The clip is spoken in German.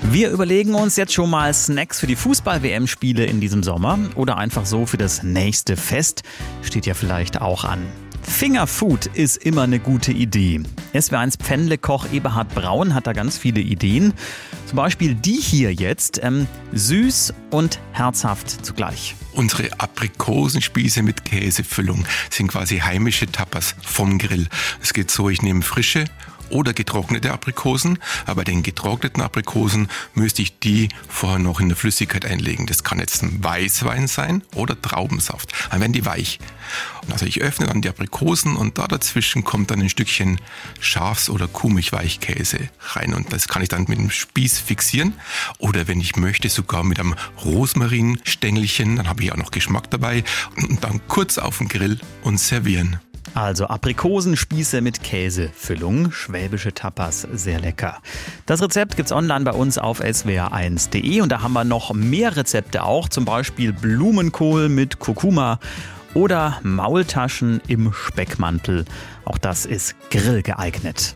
Wir überlegen uns jetzt schon mal Snacks für die Fußball-WM-Spiele in diesem Sommer oder einfach so für das nächste Fest. Steht ja vielleicht auch an. Fingerfood ist immer eine gute Idee. SWR1 Pfändle-Koch Eberhard Braun hat da ganz viele Ideen. Zum Beispiel die hier jetzt, süß und herzhaft zugleich. Unsere Aprikosenspieße mit Käsefüllung sind quasi heimische Tapas vom Grill. Es geht so, ich nehme frische oder getrocknete Aprikosen, aber bei den getrockneten Aprikosen müsste ich die vorher noch in der Flüssigkeit einlegen. Das kann jetzt ein Weißwein sein oder Traubensaft. Dann werden die weich. Also ich öffne dann die Aprikosen und da dazwischen kommt dann ein Stückchen Schafs- oder Kuhmilchweichkäse rein und das kann ich dann mit dem Spieß fixieren oder wenn ich möchte sogar mit einem Rosmarinstängelchen, dann habe ich auch noch Geschmack dabei und dann kurz auf den Grill und servieren. Also Aprikosenspieße mit Käsefüllung, schwäbische Tapas, sehr lecker. Das Rezept gibt's online bei uns auf swr1.de und da haben wir noch mehr Rezepte auch, zum Beispiel Blumenkohl mit Kurkuma oder Maultaschen im Speckmantel. Auch das ist grillgeeignet.